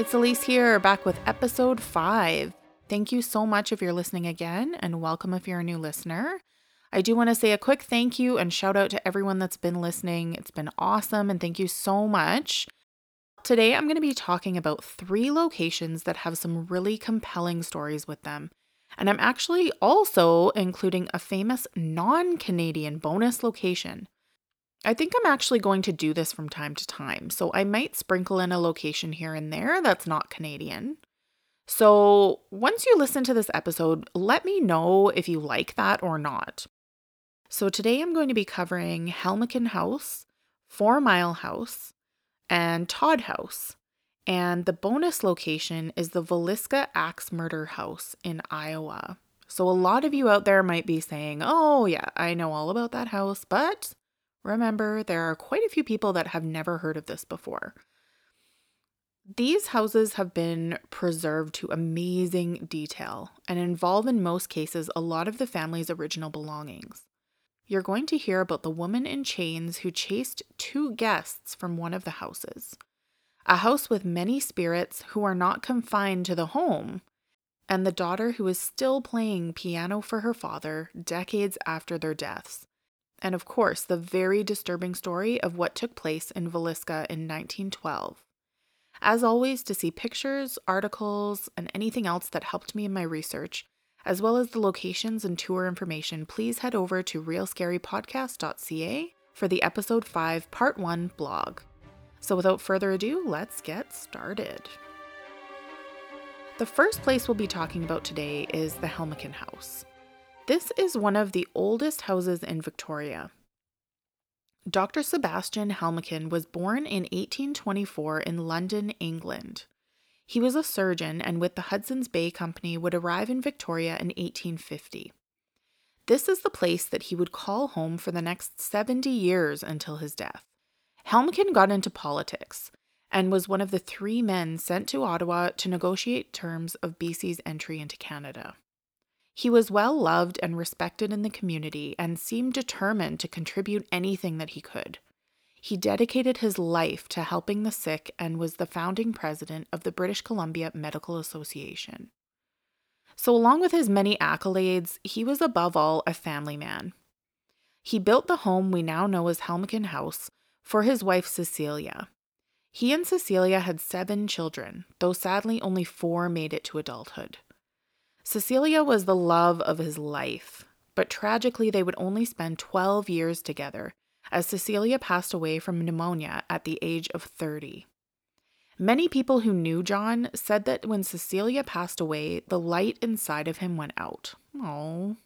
It's Elise here, back with episode 5. Thank you so much if you're listening again, and welcome if you're a new listener. I do want to say a quick thank you and shout out to everyone that's been listening. It's been awesome, and thank you so much. Today, I'm going to be talking about 3 locations that have some really compelling stories with them. And I'm actually also including a famous non-Canadian bonus location. I think I'm actually going to do this from time to time, so I might sprinkle in a location here and there that's not Canadian. So once you listen to this episode, let me know if you like that or not. So today I'm going to be covering Helmeken House, 4 Mile House, and Todd House. And the bonus location is the Villisca Axe Murder House in Iowa. So a lot of you out there might be saying, oh yeah, I know all about that house, but remember, there are quite a few people that have never heard of this before. These houses have been preserved to amazing detail and involve in most cases a lot of the family's original belongings. You're going to hear about the woman in chains who chased 2 guests from one of the houses, a house with many spirits who are not confined to the home, and the daughter who is still playing piano for her father decades after their deaths. And of course, the very disturbing story of what took place in Villisca in 1912. As always, to see pictures, articles, and anything else that helped me in my research, as well as the locations and tour information, please head over to realscarypodcast.ca for the episode 5 part 1 blog. So without further ado, let's get started. The first place we'll be talking about today is the Helmeken House. This is one of the oldest houses in Victoria. Dr. Sebastian Helmeken was born in 1824 in London, England. He was a surgeon and with the Hudson's Bay Company would arrive in Victoria in 1850. This is the place that he would call home for the next 70 years until his death. Helmeken got into politics and was one of the 3 men sent to Ottawa to negotiate terms of BC's entry into Canada. He was well loved and respected in the community and seemed determined to contribute anything that he could. He dedicated his life to helping the sick and was the founding president of the British Columbia Medical Association. So along with his many accolades, he was above all a family man. He built the home we now know as Helmeken House for his wife Cecilia. He and Cecilia had 7 children, though sadly only 4 made it to adulthood. Cecilia was the love of his life, but tragically they would only spend 12 years together, as Cecilia passed away from pneumonia at the age of 30. Many people who knew John said that when Cecilia passed away, the light inside of him went out. Oh.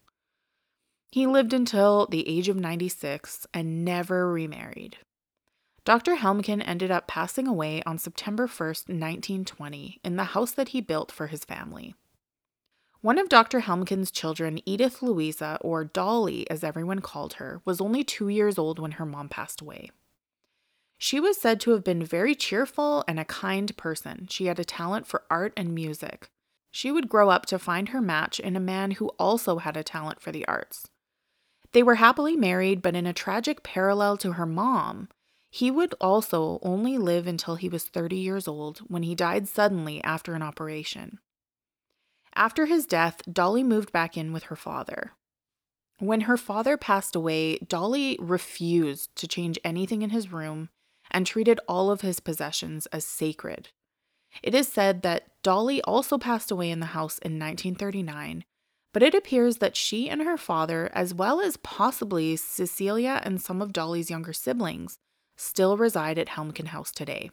He lived until the age of 96 and never remarried. Dr. Helmeken ended up passing away on September 1st, 1920, in the house that he built for his family. One of Dr. Helmken's children, Edith Louisa, or Dolly as everyone called her, was only 2 years old when her mom passed away. She was said to have been very cheerful and a kind person. She had a talent for art and music. She would grow up to find her match in a man who also had a talent for the arts. They were happily married, but in a tragic parallel to her mom, he would also only live until he was 30 years old when he died suddenly after an operation. After his death, Dolly moved back in with her father. When her father passed away, Dolly refused to change anything in his room and treated all of his possessions as sacred. It is said that Dolly also passed away in the house in 1939, but it appears that she and her father, as well as possibly Cecilia and some of Dolly's younger siblings, still reside at Helmeken House today.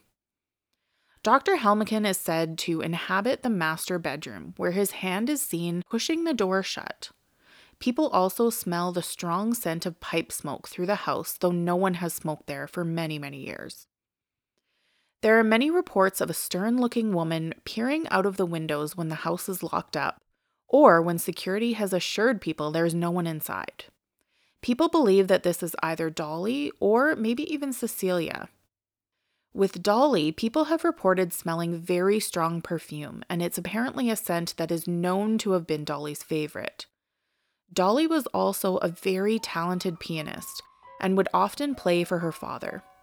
Dr. Helmeken is said to inhabit the master bedroom, where his hand is seen pushing the door shut. People also smell the strong scent of pipe smoke through the house, though no one has smoked there for many, many years. There are many reports of a stern-looking woman peering out of the windows when the house is locked up, or when security has assured people there is no one inside. People believe that this is either Dolly or maybe even Cecilia. With Dolly, people have reported smelling very strong perfume, and it's apparently a scent that is known to have been Dolly's favorite. Dolly was also a very talented pianist and would often play for her father.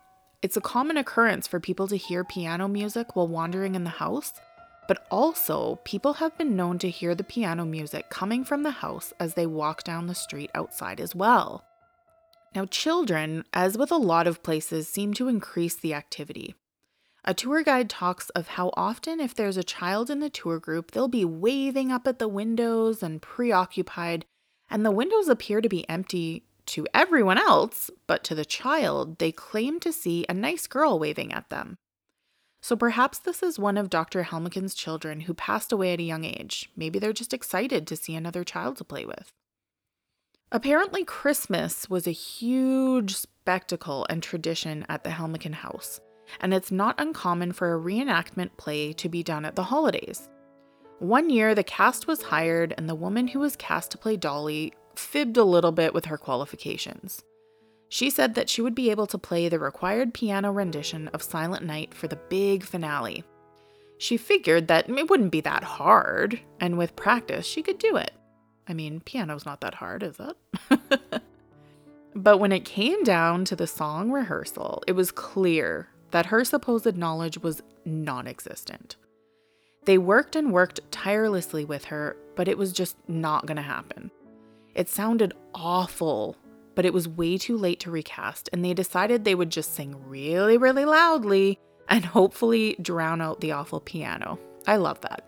It's a common occurrence for people to hear piano music while wandering in the house, but also people have been known to hear the piano music coming from the house as they walk down the street outside as well. Now, children, as with a lot of places, seem to increase the activity. A tour guide talks of how often, if there's a child in the tour group, they'll be waving up at the windows and preoccupied, and the windows appear to be empty to everyone else, but to the child, they claim to see a nice girl waving at them. So perhaps this is one of Dr. Helmichen's children who passed away at a young age. Maybe they're just excited to see another child to play with. Apparently, Christmas was a huge spectacle and tradition at the Helmichen house, and it's not uncommon for a reenactment play to be done at the holidays. One year, the cast was hired, and the woman who was cast to play Dolly fibbed a little bit with her qualifications. She said that she would be able to play the required piano rendition of Silent Night for the big finale. She figured that it wouldn't be that hard, and with practice, she could do it. I mean, piano's not that hard, is it? But when it came down to the song rehearsal, it was clear that her supposed knowledge was non-existent. They worked and worked tirelessly with her, but it was just not going to happen. It sounded awful, but it was way too late to recast, and they decided they would just sing really, really loudly and hopefully drown out the awful piano. I love that.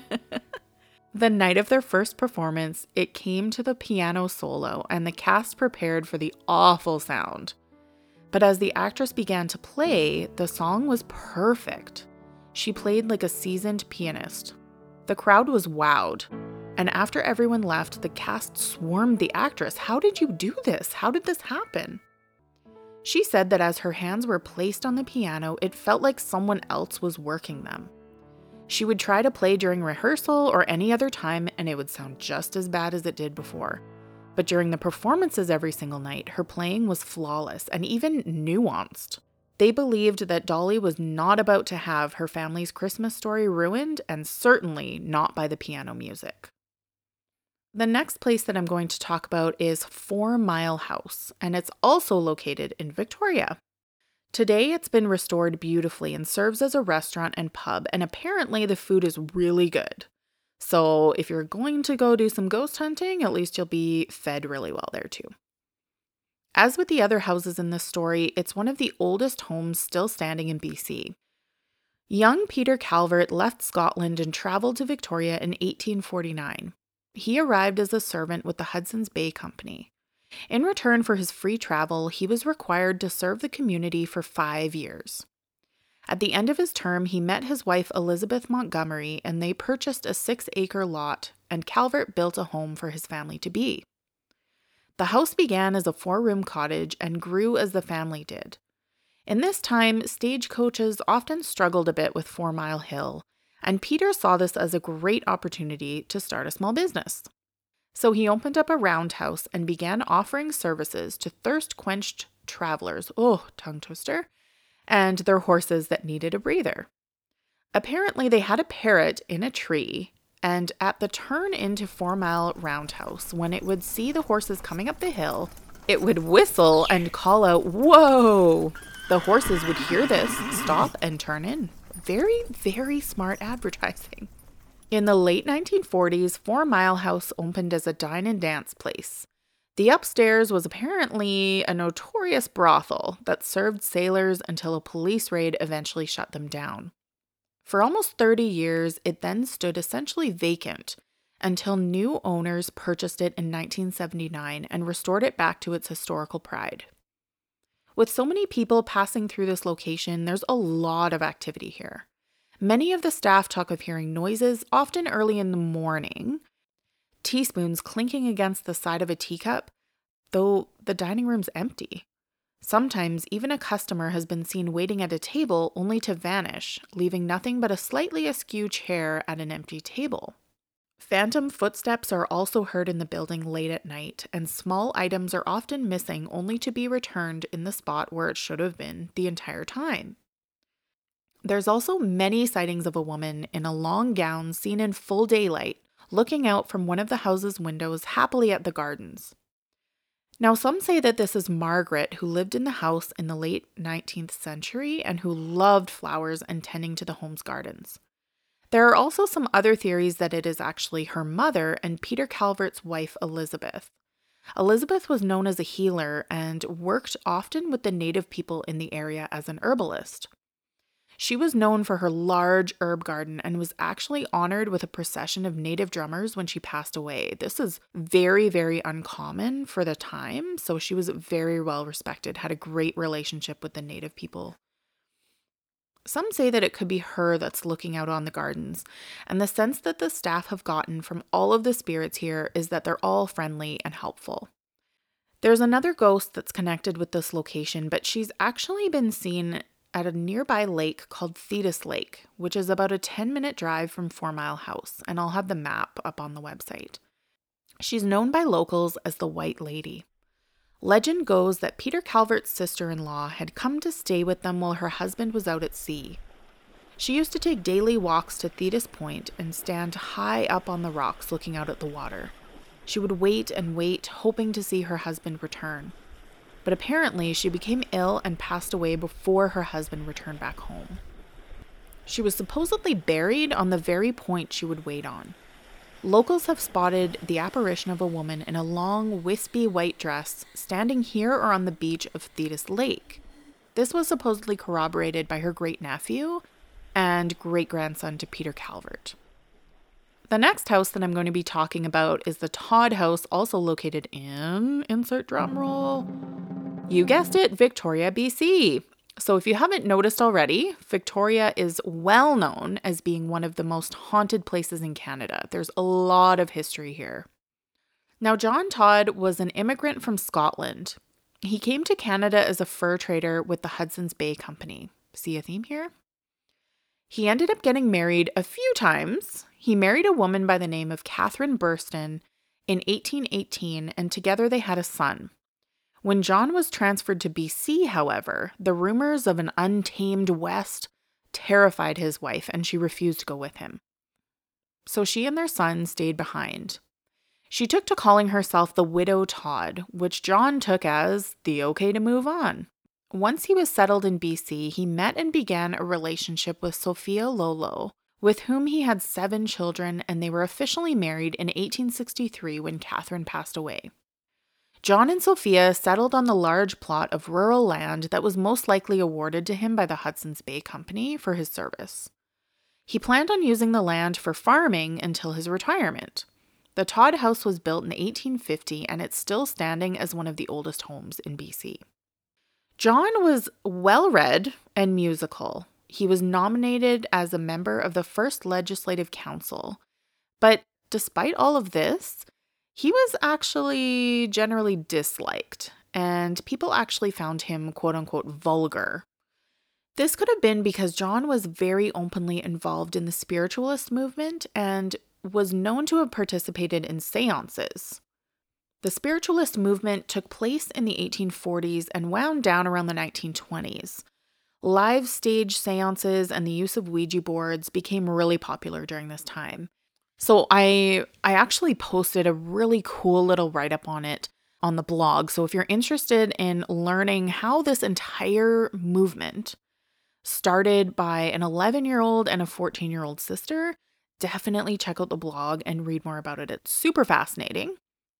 The night of their first performance, it came to the piano solo, and the cast prepared for the awful sound. But as the actress began to play, the song was perfect. She played like a seasoned pianist. The crowd was wowed, and after everyone left, the cast swarmed the actress. How did you do this? How did this happen? She said that as her hands were placed on the piano, it felt like someone else was working them. She would try to play during rehearsal or any other time, and it would sound just as bad as it did before. But during the performances every single night, her playing was flawless and even nuanced. They believed that Dolly was not about to have her family's Christmas story ruined, and certainly not by the piano music. The next place that I'm going to talk about is 4 Mile House, and it's also located in Victoria. Today, it's been restored beautifully and serves as a restaurant and pub, and apparently the food is really good. So if you're going to go do some ghost hunting, at least you'll be fed really well there too. As with the other houses in this story, it's one of the oldest homes still standing in BC. Young Peter Calvert left Scotland and traveled to Victoria in 1849. He arrived as a servant with the Hudson's Bay Company. In return for his free travel, he was required to serve the community for 5 years. At the end of his term, he met his wife Elizabeth Montgomery, and they purchased a 6-acre lot, and Calvert built a home for his family to be. The house began as a 4-room cottage and grew as the family did. In this time, stagecoaches often struggled a bit with 4 Mile Hill, and Peter saw this as a great opportunity to start a small business. So he opened up a roundhouse and began offering services to thirst-quenched travelers, tongue twister, and their horses that needed a breather. Apparently, they had a parrot in a tree, and at the turn into 4 Mile Roundhouse, when it would see the horses coming up the hill, it would whistle and call out, "Whoa!" The horses would hear this, stop, and turn in. Very, very smart advertising. In the late 1940s, 4 Mile House opened as a dine and dance place. The upstairs was apparently a notorious brothel that served sailors until a police raid eventually shut them down. For almost 30 years, it then stood essentially vacant until new owners purchased it in 1979 and restored it back to its historical pride. With so many people passing through this location, there's a lot of activity here. Many of the staff talk of hearing noises, often early in the morning, teaspoons clinking against the side of a teacup, though the dining room's empty. Sometimes even a customer has been seen waiting at a table only to vanish, leaving nothing but a slightly askew chair at an empty table. Phantom footsteps are also heard in the building late at night, and small items are often missing only to be returned in the spot where it should have been the entire time. There's also many sightings of a woman in a long gown seen in full daylight, looking out from one of the house's windows happily at the gardens. Now, some say that this is Margaret, who lived in the house in the late 19th century and who loved flowers and tending to the home's gardens. There are also some other theories that it is actually her mother and Peter Calvert's wife, Elizabeth. Elizabeth was known as a healer and worked often with the native people in the area as an herbalist. She was known for her large herb garden and was actually honored with a procession of native drummers when she passed away. This is very, very uncommon for the time, so she was very well respected, had a great relationship with the native people. Some say that it could be her that's looking out on the gardens, and the sense that the staff have gotten from all of the spirits here is that they're all friendly and helpful. There's another ghost that's connected with this location, but she's actually been seen at a nearby lake called Thetis Lake, which is about a 10-minute drive from 4 Mile House, and I'll have the map up on the website. She's known by locals as the White Lady. Legend goes that Peter Calvert's sister-in-law had come to stay with them while her husband was out at sea. She used to take daily walks to Thetis Point and stand high up on the rocks looking out at the water. She would wait and wait, hoping to see her husband return. But apparently she became ill and passed away before her husband returned back home. She was supposedly buried on the very point she would wait on. Locals have spotted the apparition of a woman in a long, wispy white dress standing here or on the beach of Thetis Lake. This was supposedly corroborated by her great-nephew and great-grandson to Peter Calvert. The next house that I'm going to be talking about is the Todd House, also located in, insert drum roll, you guessed it, Victoria, BC. So if you haven't noticed already, Victoria is well known as being one of the most haunted places in Canada. There's a lot of history here. Now, John Todd was an immigrant from Scotland. He came to Canada as a fur trader with the Hudson's Bay Company. See a theme here? He ended up getting married a few times. He married a woman by the name of Catherine Burston in 1818, and together they had a son. When John was transferred to BC, however, the rumors of an untamed West terrified his wife, and she refused to go with him. So she and their son stayed behind. She took to calling herself the Widow Todd, which John took as the okay to move on. Once he was settled in BC, he met and began a relationship with Sophia Lolo, with whom he had 7 children, and they were officially married in 1863 when Catherine passed away. John and Sophia settled on the large plot of rural land that was most likely awarded to him by the Hudson's Bay Company for his service. He planned on using the land for farming until his retirement. The Todd House was built in 1850, and it's still standing as one of the oldest homes in BC. John was well-read and musical. He was nominated as a member of the first Legislative Council, but despite all of this, he was actually generally disliked, and people actually found him quote-unquote vulgar. This could have been because John was very openly involved in the spiritualist movement and was known to have participated in seances. The spiritualist movement took place in the 1840s and wound down around the 1920s. Live stage seances and the use of Ouija boards became really popular during this time. So I actually posted a really cool little write-up on it on the blog. So if you're interested in learning how this entire movement started by an 11-year-old and a 14-year-old sister, definitely check out the blog and read more about it. It's super fascinating.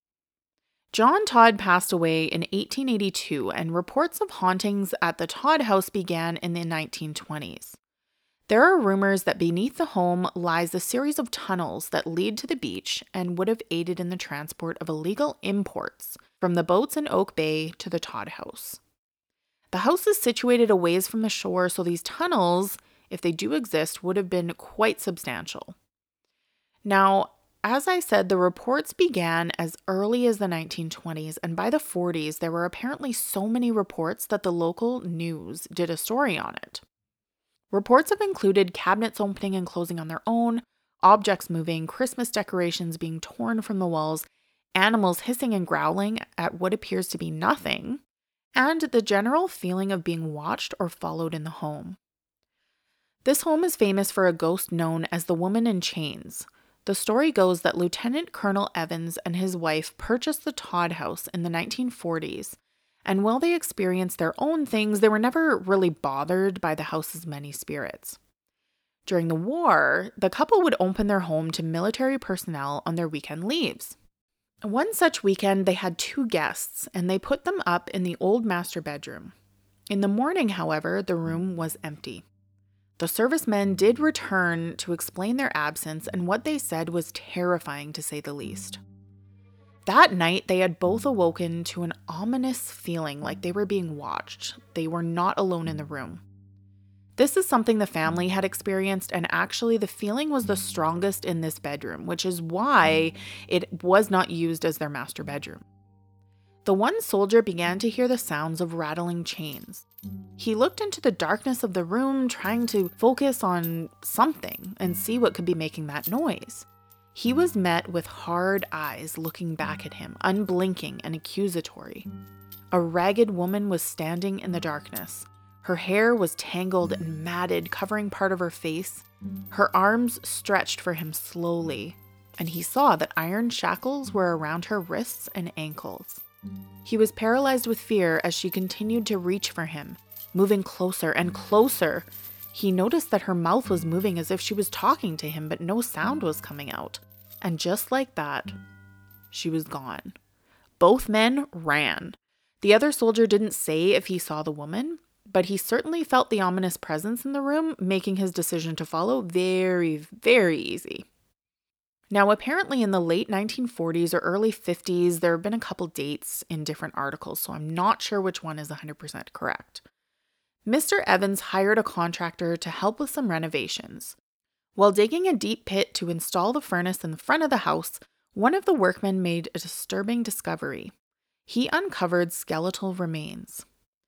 John Todd passed away in 1882, and reports of hauntings at the Todd House began in the 1920s. There are rumors that beneath the home lies a series of tunnels that lead to the beach and would have aided in the transport of illegal imports from the boats in Oak Bay to the Todd House. The house is situated a ways from the shore, so these tunnels, if they do exist, would have been quite substantial. Now, as I said, the reports began as early as the 1920s, and by the 40s, there were apparently so many reports that the local news did a story on it. Reports have included cabinets opening and closing on their own, objects moving, Christmas decorations being torn from the walls, animals hissing and growling at what appears to be nothing, and the general feeling of being watched or followed in the home. This home is famous for a ghost known as the Woman in Chains. The story goes that Lieutenant Colonel Evans and his wife purchased the Todd house in the 1940s, and while they experienced their own things, they were never really bothered by the house's many spirits. During the war, the couple would open their home to military personnel on their weekend leaves. One such weekend, they had 2 guests, and they put them up in the old master bedroom. In the morning, however, the room was empty. The servicemen did return to explain their absence, and what they said was terrifying to say the least. That night, they had both awoken to an ominous feeling like they were being watched. They were not alone in the room. This is something the family had experienced, and actually the feeling was the strongest in this bedroom, which is why it was not used as their master bedroom. The one soldier began to hear the sounds of rattling chains. He looked into the darkness of the room, trying to focus on something and see what could be making that noise. He was met with hard eyes looking back at him, unblinking and accusatory. A ragged woman was standing in the darkness. Her hair was tangled and matted, covering part of her face. Her arms stretched for him slowly, and he saw that iron shackles were around her wrists and ankles. He was paralyzed with fear as she continued to reach for him, moving closer and closer. He noticed that her mouth was moving as if she was talking to him, but no sound was coming out. And just like that, she was gone. Both men ran. The other soldier didn't say if he saw the woman, but he certainly felt the ominous presence in the room, making his decision to follow very, very easy. Now, apparently in the late 1940s or early 50s, there have been a couple dates in different articles, so I'm not sure which one is 100% correct. Mr. Evans hired a contractor to help with some renovations. While digging a deep pit to install the furnace in the front of the house, one of the workmen made a disturbing discovery. He uncovered skeletal remains.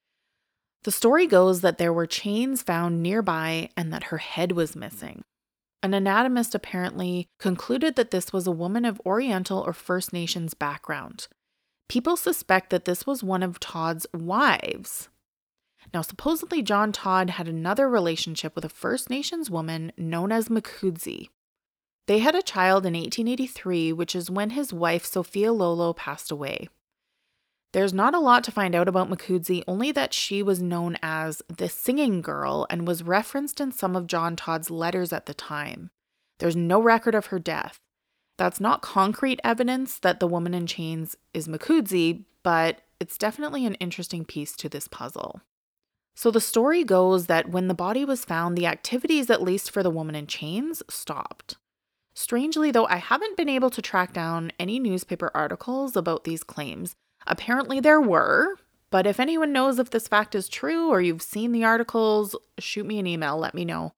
The story goes that there were chains found nearby and that her head was missing. An anatomist apparently concluded that this was a woman of Oriental or First Nations background. People suspect that this was one of Todd's wives. Now, supposedly John Todd had another relationship with a First Nations woman known as Makudzi. They had a child in 1883, which is when his wife Sophia Lolo passed away. There's not a lot to find out about Makudzi, only that she was known as the Singing Girl and was referenced in some of John Todd's letters at the time. There's no record of her death. That's not concrete evidence that the woman in chains is Makudzi, but it's definitely an interesting piece to this puzzle. So the story goes that when the body was found, the activities, at least for the woman in chains, stopped. Strangely, though, I haven't been able to track down any newspaper articles about these claims. Apparently there were, but if anyone knows if this fact is true or you've seen the articles, shoot me an email, let me know.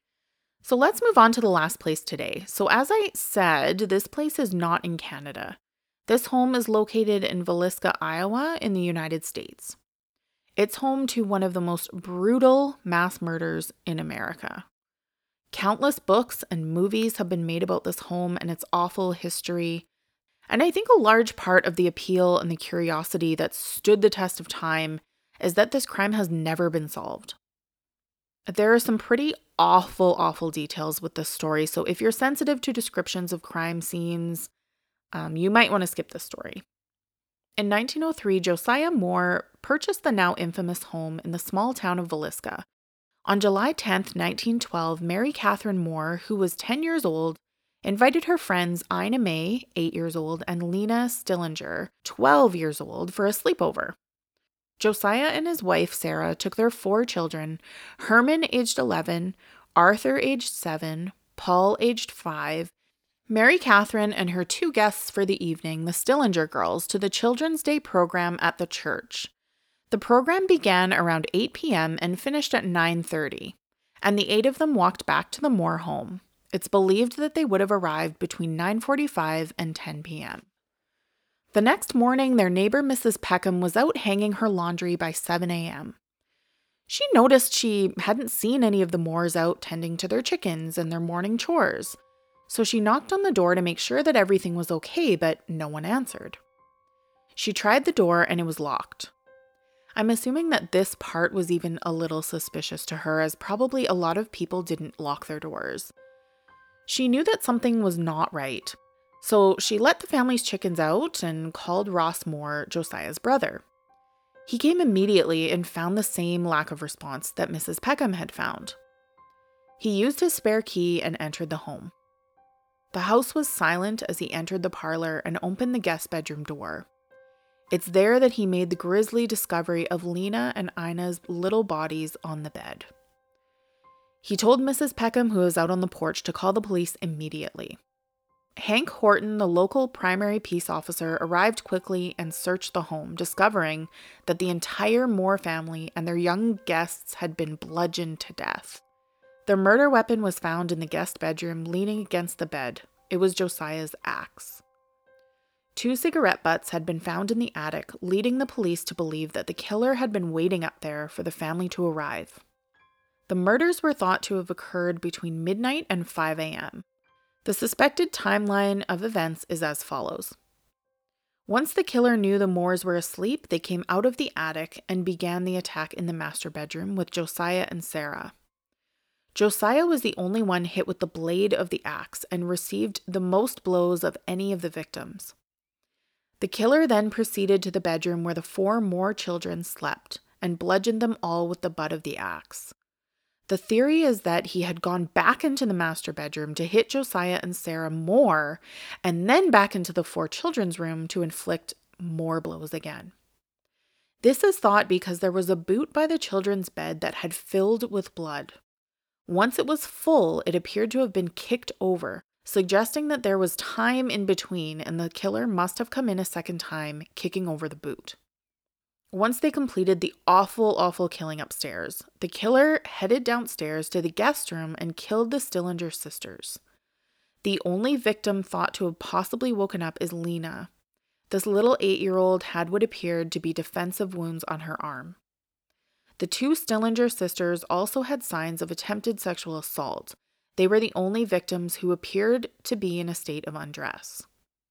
So let's move on to the last place today. So as I said, this place is not in Canada. This home is located in Villisca, Iowa, in the United States. It's home to one of the most brutal mass murders in America. Countless books and movies have been made about this home and its awful history. And I think a large part of the appeal and the curiosity that stood the test of time is that this crime has never been solved. There are some pretty awful details with this story, so if you're sensitive to descriptions of crime scenes, you might want to skip this story. In 1903, Josiah Moore purchased the now infamous home in the small town of Villisca. On July 10, 1912, Mary Catherine Moore, who was 10 years old, invited her friends Ina May, 8 years old, and Lena Stillinger, 12 years old, for a sleepover. Josiah and his wife, Sarah, took their 4 children, Herman, aged 11, Arthur, aged 7, Paul, aged 5, Mary Catherine and her 2 guests for the evening, the Stillinger girls, to the Children's Day program at the church. The program began around 8 p.m. and finished at 9:30, and the 8 of them walked back to the Moore home. It's believed that they would have arrived between 9:45 and 10 p.m. The next morning, their neighbor Mrs. Peckham was out hanging her laundry by 7 a.m. She noticed she hadn't seen any of the Moores out tending to their chickens and their morning chores, so she knocked on the door to make sure that everything was okay, but no one answered. She tried the door and it was locked. I'm assuming that this part was even a little suspicious to her, as probably a lot of people didn't lock their doors. She knew that something was not right, so she let the family's chickens out and called Ross Moore, Josiah's brother. He came immediately and found the same lack of response that Mrs. Peckham had found. He used his spare key and entered the home. The house was silent as he entered the parlor and opened the guest bedroom door. It's there that he made the grisly discovery of Lena and Ina's little bodies on the bed. He told Mrs. Peckham, who was out on the porch, to call the police immediately. Hank Horton, the local primary peace officer, arrived quickly and searched the home, discovering that the entire Moore family and their young guests had been bludgeoned to death. Their murder weapon was found in the guest bedroom, leaning against the bed. It was Josiah's axe. 2 cigarette butts had been found in the attic, leading the police to believe that the killer had been waiting up there for the family to arrive. The murders were thought to have occurred between midnight and 5 a.m. The suspected timeline of events is as follows. Once the killer knew the Moores were asleep, they came out of the attic and began the attack in the master bedroom with Josiah and Sarah. Josiah was the only one hit with the blade of the axe and received the most blows of any of the victims. The killer then proceeded to the bedroom where the 4 Moore children slept and bludgeoned them all with the butt of the axe. The theory is that he had gone back into the master bedroom to hit Josiah and Sarah more, and then back into the 4 children's room to inflict more blows again. This is thought because there was a boot by the children's bed that had filled with blood. Once it was full, it appeared to have been kicked over, suggesting that there was time in between and the killer must have come in a second time, kicking over the boot. Once they completed the awful killing upstairs, the killer headed downstairs to the guest room and killed the Stillinger sisters. The only victim thought to have possibly woken up is Lena. This little 8-year-old had what appeared to be defensive wounds on her arm. The 2 Stillinger sisters also had signs of attempted sexual assault. They were the only victims who appeared to be in a state of undress.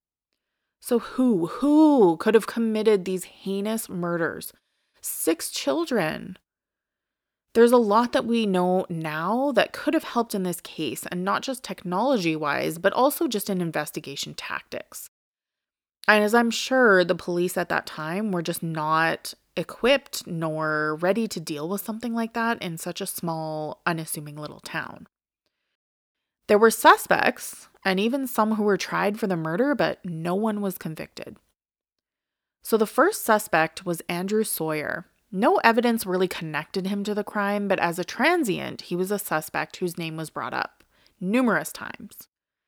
So who could have committed these heinous murders? 6 children. There's a lot that we know now that could have helped in this case, and not just technology-wise, but also just in investigation tactics. And as I'm sure the police at that time were just not equipped nor ready to deal with something like that in such a small, unassuming little town. There were suspects, and even some who were tried for the murder, but no one was convicted. So the first suspect was Andrew Sawyer. No evidence really connected him to the crime, but as a transient, he was a suspect whose name was brought up numerous times.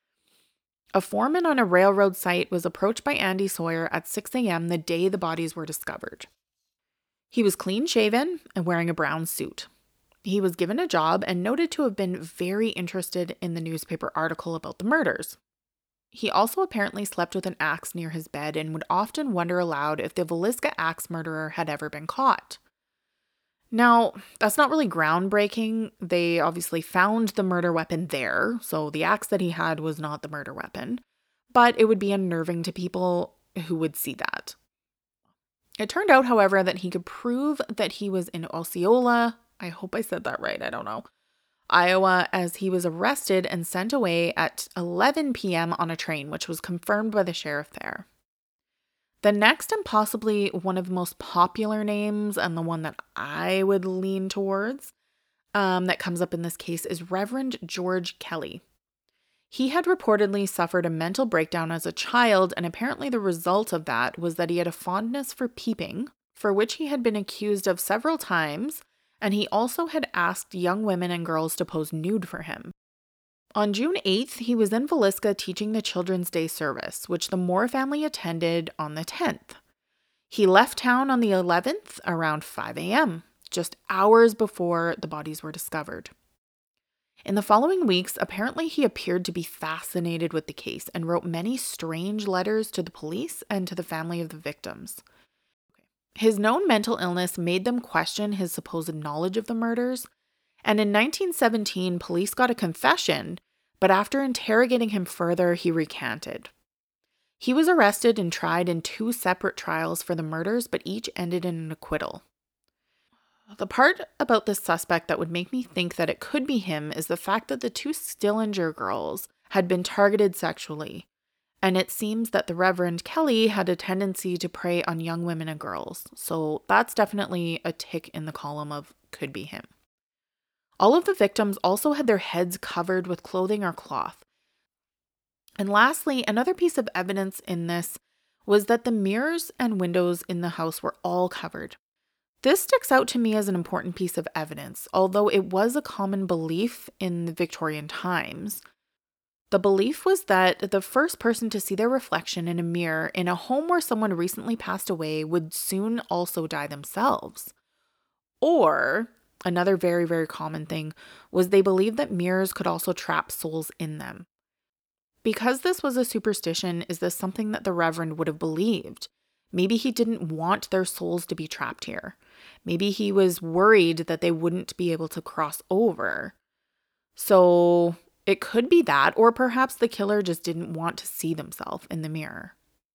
A foreman on a railroad site was approached by Andy Sawyer at 6 a.m. the day the bodies were discovered. He was clean-shaven and wearing a brown suit. He was given a job and noted to have been very interested in the newspaper article about the murders. He also apparently slept with an axe near his bed and would often wonder aloud if the Villisca axe murderer had ever been caught. Now, that's not really groundbreaking. They obviously found the murder weapon there, so the axe that he had was not the murder weapon, but it would be unnerving to people who would see that. It turned out, however, that he could prove that he was in Osceola, I hope I said that right, I don't know, Iowa, as he was arrested and sent away at 11 p.m. on a train, which was confirmed by the sheriff there. The next, and possibly one of the most popular names, and the one that I would lean towards, that comes up in this case, is Reverend George Kelly. He had reportedly suffered a mental breakdown as a child, and apparently the result of that was that he had a fondness for peeping, for which he had been accused of several times, and he also had asked young women and girls to pose nude for him. On June 8th, he was in Villisca teaching the Children's Day service, which the Moore family attended on the 10th. He left town on the 11th around 5 a.m., just hours before the bodies were discovered. In the following weeks, apparently he appeared to be fascinated with the case and wrote many strange letters to the police and to the family of the victims. His known mental illness made them question his supposed knowledge of the murders, and in 1917, police got a confession, but after interrogating him further, he recanted. He was arrested and tried in 2 separate trials for the murders, but each ended in an acquittal. The part about this suspect that would make me think that it could be him is the fact that the 2 Stillinger girls had been targeted sexually, and it seems that the Reverend Kelly had a tendency to prey on young women and girls, so that's definitely a tick in the column of could be him. All of the victims also had their heads covered with clothing or cloth. And lastly, another piece of evidence in this was that the mirrors and windows in the house were all covered. This sticks out to me as an important piece of evidence, although it was a common belief in the Victorian times. The belief was that the first person to see their reflection in a mirror in a home where someone recently passed away would soon also die themselves. Or, another very, very common thing was they believed that mirrors could also trap souls in them. Because this was a superstition, is this something that the Reverend would have believed? Maybe he didn't want their souls to be trapped here. Maybe he was worried that they wouldn't be able to cross over. So it could be that, or perhaps the killer just didn't want to see themselves in the mirror.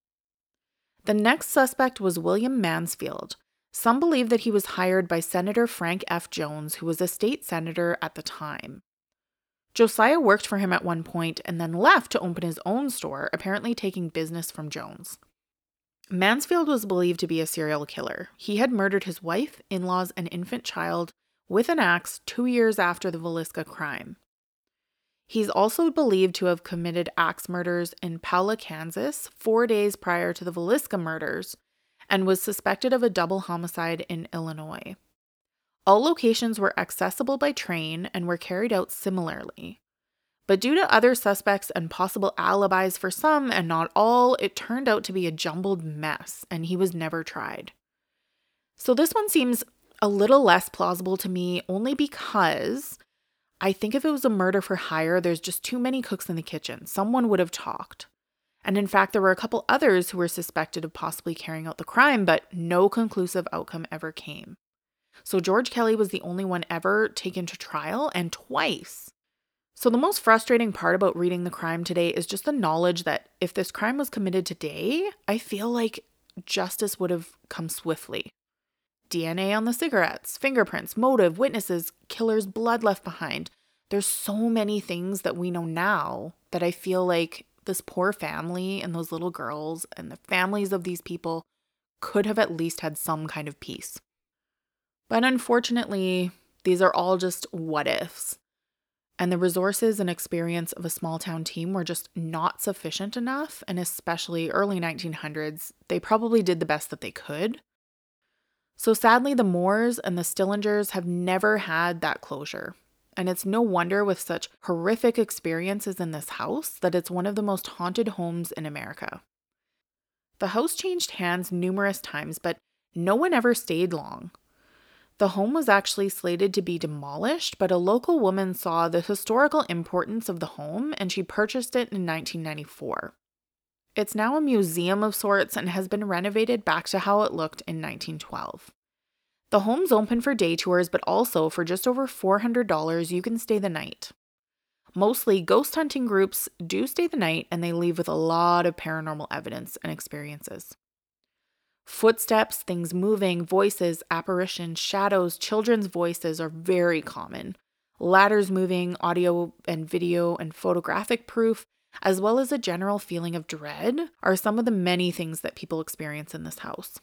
The next suspect was William Mansfield. Some believe that he was hired by Senator Frank F. Jones, who was a state senator at the time. Josiah worked for him at one point and then left to open his own store, apparently taking business from Jones. Mansfield was believed to be a serial killer. He had murdered his wife, in-laws, and infant child with an axe 2 years after the Villisca crime. He's also believed to have committed axe murders in Paola, Kansas, 4 days prior to the Villisca murders, and was suspected of a double homicide in Illinois. All locations were accessible by train and were carried out similarly. But due to other suspects and possible alibis for some and not all, it turned out to be a jumbled mess, and he was never tried. So this one seems a little less plausible to me, only because I think if it was a murder for hire, there's just too many cooks in the kitchen. Someone would have talked. And in fact, there were a couple others who were suspected of possibly carrying out the crime, but no conclusive outcome ever came. So George Kelly was the only one ever taken to trial, and twice. So the most frustrating part about reading the crime today is just the knowledge that if this crime was committed today, I feel like justice would have come swiftly. DNA on the cigarettes, fingerprints, motive, witnesses, killer's blood left behind. There's so many things that we know now that I feel like this poor family and those little girls and the families of these people could have at least had some kind of peace. But unfortunately, these are all just what ifs. And the resources and experience of a small town team were just not sufficient enough, and especially early 1900s, they probably did the best that they could. So sadly, the Moores and the Stillingers have never had that closure. And it's no wonder with such horrific experiences in this house that it's one of the most haunted homes in America. The house changed hands numerous times, but no one ever stayed long. The home was actually slated to be demolished, but a local woman saw the historical importance of the home and she purchased it in 1994. It's now a museum of sorts and has been renovated back to how it looked in 1912. The home's open for day tours, but also for just over $400, you can stay the night. Mostly ghost hunting groups do stay the night, and they leave with a lot of paranormal evidence and experiences. Footsteps, things moving, voices, apparitions, shadows, children's voices are very common. Ladders moving, audio and video and photographic proof, as well as a general feeling of dread, are some of the many things that people experience in this house.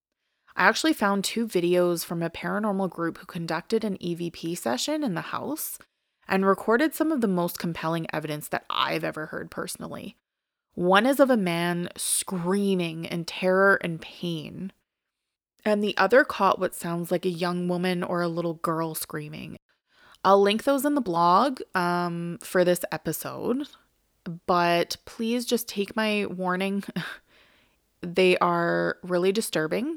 I actually found 2 videos from a paranormal group who conducted an EVP session in the house and recorded some of the most compelling evidence that I've ever heard personally. One is of a man screaming in terror and pain, and the other caught what sounds like a young woman or a little girl screaming. I'll link those in the blog for this episode, but please just take my warning. They are really disturbing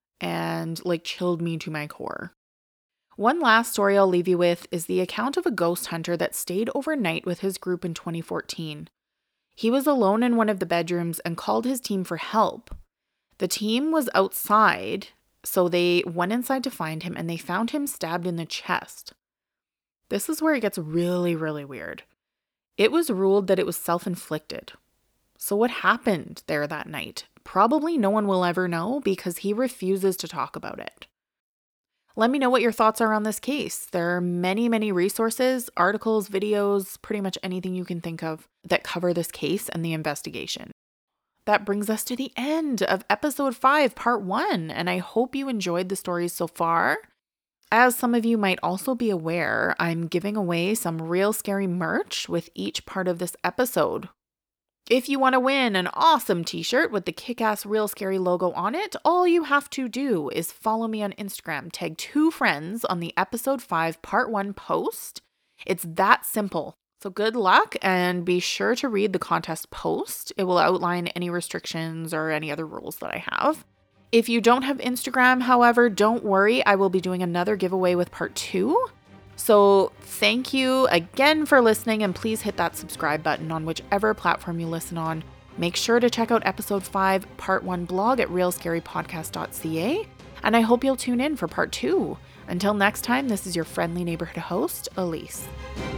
and chilled me to my core. One last story I'll leave you with is the account of a ghost hunter that stayed overnight with his group in 2014. He was alone in one of the bedrooms and called his team for help. The team was outside, so they went inside to find him and they found him stabbed in the chest. This is where it gets really, really weird. It was ruled that it was self-inflicted. So what happened there that night? Probably no one will ever know because he refuses to talk about it. Let me know what your thoughts are on this case. There are many, many resources, articles, videos, pretty much anything you can think of that cover this case and the investigation. That brings us to the end of episode 5, part 1, and I hope you enjoyed the stories so far. As some of you might also be aware, I'm giving away some Real Scary merch with each part of this episode. If you want to win an awesome t-shirt with the kick-ass Real Scary logo on it, all you have to do is follow me on Instagram, tag 2 friends on the episode 5 part 1 post. It's that simple. So good luck, and be sure to read the contest post. It will outline any restrictions or any other rules that I have. If you don't have Instagram, however, don't worry. I will be doing another giveaway with part 2. So thank you again for listening, and please hit that subscribe button on whichever platform you listen on. Make sure to check out episode 5, part 1 blog at realscarypodcast.ca, and I hope you'll tune in for part 2. Until next time, this is your friendly neighborhood host, Elise.